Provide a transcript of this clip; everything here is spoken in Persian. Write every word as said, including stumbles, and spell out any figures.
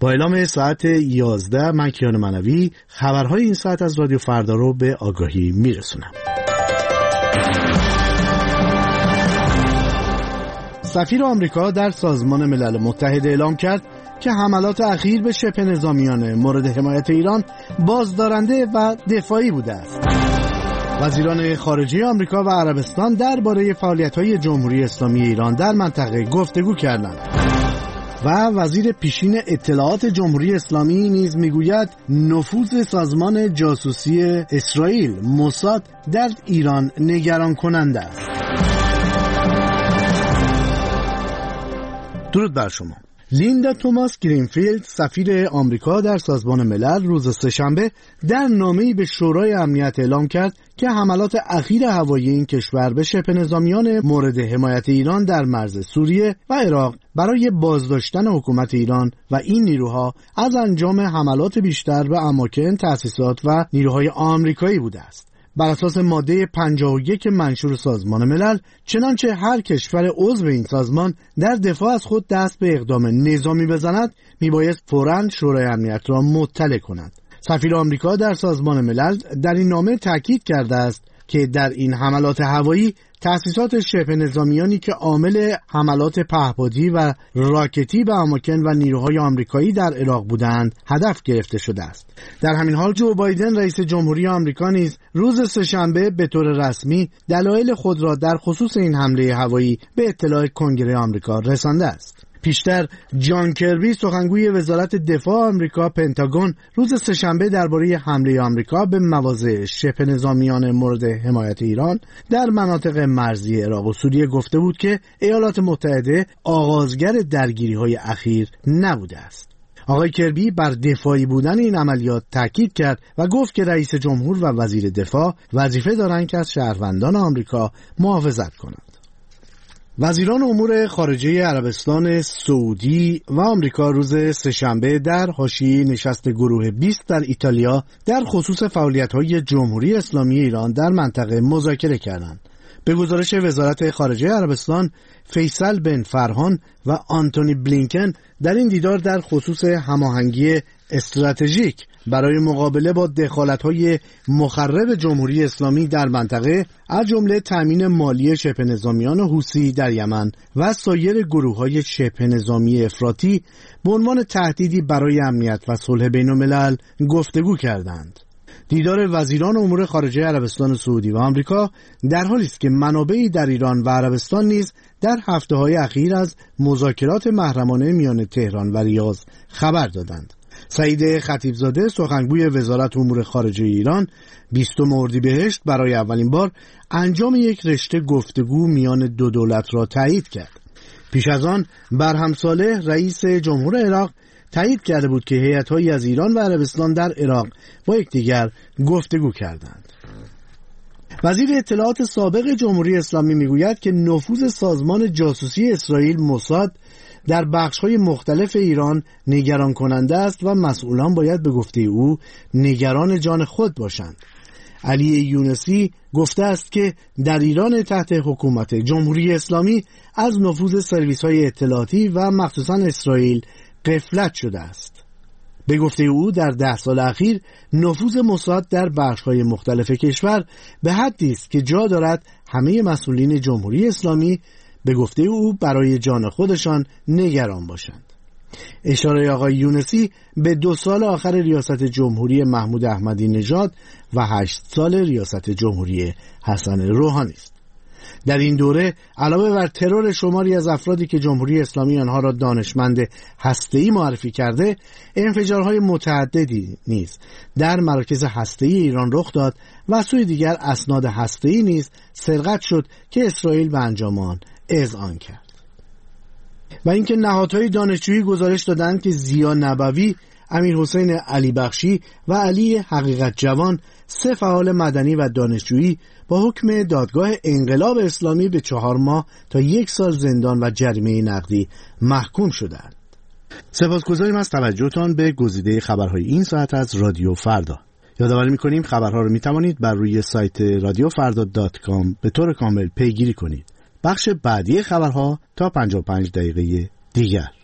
با اعلام ساعت یازده من کیان منوی خبرهای این ساعت از رادیو فردا رو به آگاهی میرسونم. سفیر آمریکا در سازمان ملل متحد اعلام کرد که حملات اخیر به شبه نظامیان مورد حمایت ایران بازدارنده و دفاعی بوده است. وزیران خارجه آمریکا و عربستان درباره فعالیت‌های جمهوری اسلامی ایران در منطقه گفتگو کردند. و وزیر پیشین اطلاعات جمهوری اسلامی نیز میگوید نفوذ سازمان جاسوسی اسرائیل موساد در ایران نگران کننده است. درود بر شما. لیندا توماس گرینفیلد سفیر آمریکا در سازمان ملل روز سه‌شنبه در نامه‌ای به شورای امنیت اعلام کرد که حملات اخیر هوایی این کشور به شبه نظامیان مورد حمایت ایران در مرز سوریه و عراق برای بازداشتن حکومت ایران و این نیروها از انجام حملات بیشتر به اماکن، تأسیسات و نیروهای آمریکایی بوده است. بر اساس ماده پنجاه و یک منشور سازمان ملل، چنانچه هر کشور عضو این سازمان در دفاع از خود دست به اقدام نظامی بزند، میبایست فوراً شورای امنیت را مطلع کند. سفیر آمریکا در سازمان ملل در این نامه تاکید کرده است که در این حملات هوایی تأسیسات شبه نظامیانی که عامل حملات پهپادی و راکتی به اماکن و نیروهای آمریکایی در عراق بودند هدف گرفته شده است. در همین حال جو بایدن رئیس جمهوری آمریکا نیز روز سه‌شنبه به طور رسمی دلایل خود را در خصوص این حمله هوایی به اطلاع کنگره آمریکا رسانده است. پیشتر جان کربی سخنگوی وزارت دفاع آمریکا پنتاگون روز سه‌شنبه درباره حمله آمریکا به مواضع شبه نظامیان مورد حمایت ایران در مناطق مرزی عراق و سوریه گفته بود که ایالات متحده آغازگر درگیری‌های اخیر نبوده است. آقای کربی بر دفاعی بودن این عملیات تاکید کرد و گفت که رئیس جمهور و وزیر دفاع وظیفه دارند که از شهروندان آمریکا محافظت کنند. وزیران امور خارجه عربستان سعودی و آمریکا روز سه‌شنبه در حاشیه نشست گروه بیست در ایتالیا در خصوص فعالیت‌های جمهوری اسلامی ایران در منطقه مذاکره کردند. به گزارش وزارت خارجه عربستان، فیصل بن فرهان و آنتونی بلینکن در این دیدار در خصوص هماهنگی استراتژیک برای مقابله با دخالت‌های مخرب جمهوری اسلامی در منطقه از جمله تأمین مالی شبه نظامیان حوثی در یمن و سایر گروه‌های شبه نظامی افراطی به عنوان تهدیدی برای امنیت و صلح بین‌الملل گفتگو کردند. دیدار وزیران امور خارجه عربستان سعودی و آمریکا در حالی است که منابعی در ایران و عربستان نیز در هفته‌های اخیر از مذاکرات محرمانه میان تهران و ریاض خبر دادند. سعید خطیبزاده سخنگوی وزارت امور خارجه ایران بیستم اردیبهشت برای اولین بار انجام یک رشته گفتگو میان دو دولت را تایید کرد. پیش از آن برهم صالح رئیس جمهور عراق تایید کرده بود که هیئت‌هایی از ایران و عربستان در عراق با یکدیگر گفتگو کردند. وزیر اطلاعات سابق جمهوری اسلامی میگوید که نفوذ سازمان جاسوسی اسرائیل موساد در بخش‌های مختلف ایران نگران کننده است و مسئولان باید به گفته او نگران جان خود باشند. علی یونسی گفته است که در ایران تحت حکومت جمهوری اسلامی از نفوذ سرویس‌های اطلاعاتی و مخصوصاً اسرائیل غفلت شده است. به گفته او در ده سال اخیر نفوذ موساد در بخش‌های مختلف کشور به حدی است که جا دارد همه مسئولین جمهوری اسلامی به گفته او برای جان خودشان نگران باشند. اشاره آقای یونسی به دو سال آخر ریاست جمهوری محمود احمدی نژاد و هشت سال ریاست جمهوری حسن روحانی است. در این دوره علاوه بر ترور شماری از افرادی که جمهوری اسلامی آنها را دانشمند هسته‌ای معرفی کرده، انفجارهای متعددی نیز در مراکز هسته‌ای ایران رخ داد و سوی دیگر اسناد هسته‌ای نیز سرقت شد که اسرائیل به انجام آن اذعان کرد. و اینکه نهادهای دانشجویی گزارش دادند که ضیا نبوی، امیرحسین علی بخشی و علی حقیقت جوان، سه فعال مدنی و دانشجویی با حکم دادگاه انقلاب اسلامی به چهار ماه تا یک سال زندان و جریمه نقدی محکوم شدند. سپاسگزاریم از توجهتان به گزیده خبرهای این ساعت از رادیو فردا. یادآوری می‌کنیم خبرها رو می‌توانید بر روی سایت رادیو فردا دات کام به طور کامل پیگیری کنید. بخش بعدی خبرها تا پنجاه و پنج دقیقه دیگر.